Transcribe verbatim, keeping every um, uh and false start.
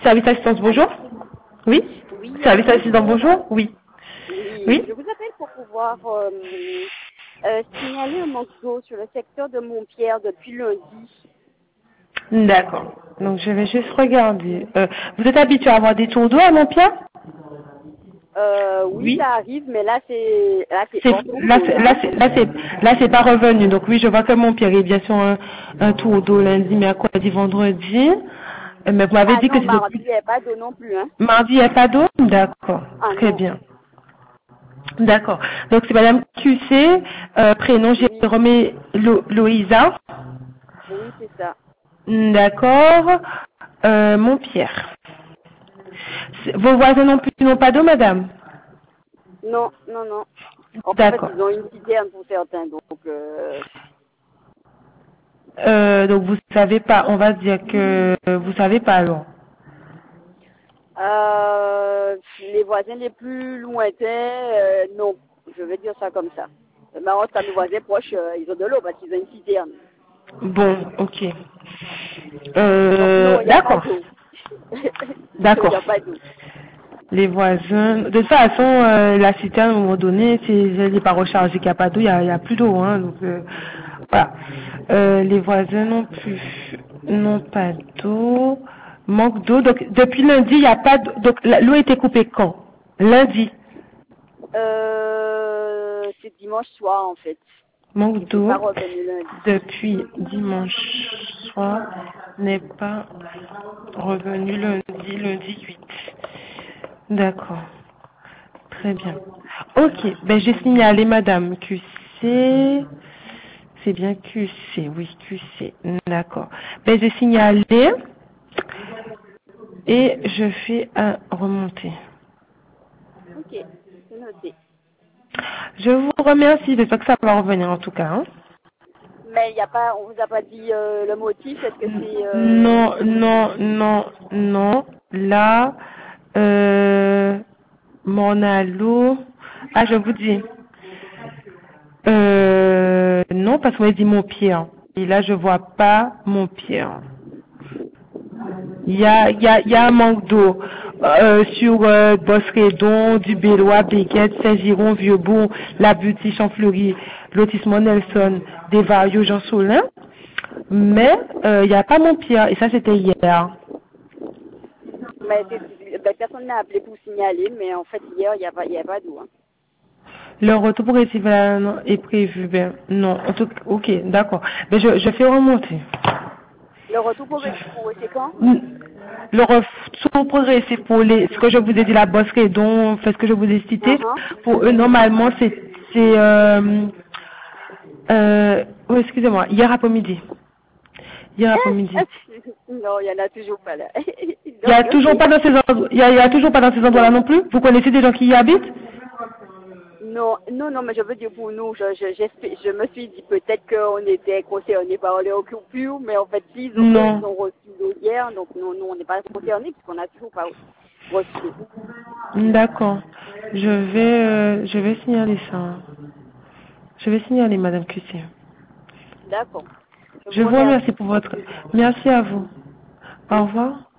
Service assistance, bonjour. Allô? Oui. Oui, Service allô, assistance, bonjour. bonjour. Oui. Oui, Oui. je vous appelle pour pouvoir euh, euh, signaler un manque d'eau sur le secteur de Montpierre depuis lundi. D'accord. Donc je vais juste regarder. Euh, vous êtes habitué à avoir des tours d'eau à Montpierre? Euh, oui, Oui. ça arrive, mais là c'est là c'est C'est hors tour là, d'eau c'est là. là, c'est là, c'est là, c'est pas revenu. Donc oui, je vois que Montpierre est bien sûr un, un tour d'eau lundi, mercredi, vendredi. Euh, Mais vous m'avez Ah dit que non, c'est mardi, il depuis n'y avait pas d'eau non plus, hein. mardi, il n'y a pas d'eau? D'accord. Ah Très non, bien. D'accord. Donc c'est Madame Q C, euh, prénom oui, Jérôme Lo- Loïsa. oui, c'est ça. D'accord. Euh, Montpierre. C'est- Vos voisins non plus n'ont pas d'eau, madame? Non, non, non. En fait, D'accord. ils ont une citerne pour certains, donc euh, Euh, donc vous savez pas, on va dire que vous savez pas alors. euh, les voisins les plus lointains, euh, non, je vais dire ça comme ça. Mais en tout cas, mes voisins proches, euh, ils ont de l'eau parce qu'ils ont une citerne. Bon, ok. Donc non, Euh, il n'y a pas d'accord. d'eau. Non, il n'y D'accord. a pas d'eau. Les voisins, de toute façon, euh, la citerne, à un moment donné, c'est elle n'est pas rechargée, qu'il n'y a pas d'eau, il n'y a, il y a plus d'eau, hein, donc euh, voilà. Euh, les voisins non plus, n'ont pas d'eau, manque d'eau. Donc depuis lundi, il n'y a pas d'eau. Donc la- l'eau était coupée quand? Lundi. Euh, c'est dimanche soir en fait. Manque Et c'est pas d'eau revenu lundi. depuis dimanche soir n'est pas revenu lundi, lundi huit. D'accord. Très bien. Ok, ben j'ai signalé Madame Q C. C'est bien Q C, oui, Q C. D'accord. Ben j'ai signalé et je fais un remonter. Ok, c'est noté. Je vous remercie, j'espère que ça va revenir en tout cas. Hein. Mais il y a pas, on vous a pas dit euh, le motif. Est-ce que c'est euh... Non, non, non, non. Là, euh, mon allo. Ah, je vous dis. Euh, non, parce qu'on m'a dit mon pied. Hein. Et là, je vois pas mon pied. Hein. Il y a, il y a, il y a un manque d'eau euh, sur euh, Bosquedon, du Bélois, Béquette, Saint-Giron, Vieux-Bourg, La Butie, Champfleury, lotissement Nelson, des Vario, Jean Solin. Mais euh, il n'y a pas mon pied. Et ça, c'était hier. Mais c'est- ben, personne n'a appelé pour signaler, mais en fait hier il y a pas, il y a pas d'eau. Hein. Le retour progressif euh, est prévu. Ben, non, en tout cas, ok, d'accord. Mais je, je fais remonter. Le retour progressif pour eux, c'est quand? Mm. Le retour progressif pour les, ce que je vous ai dit, la bosquée, dont, fait ce que je vous ai cité, Uh-huh. pour eux, normalement, c'est, c'est, euh, euh, oh, excusez-moi, hier après-midi. Hier après-midi. Non, il y en a toujours pas là. Il y a Donc toujours ok. pas dans ces endroits, il y a, il y a toujours pas dans ces endroits-là Non. non plus? Vous connaissez des gens qui y habitent? Non, non, non, mais je veux dire pour nous, je, je, j'espère- je me suis dit peut-être qu'on était concernés par les coupures, mais en fait, ils ont, eux, ils Non. ont reçu l'eau hier, donc nous, nous on n'est pas concernés puisqu'on n'a toujours pas reçu l'eau. D'accord. Je vais, euh, je vais signaler ça. Je vais signaler, Madame Q C. D'accord. Je Je vous vous remercie remercie. pour votre... Merci à vous. Au revoir.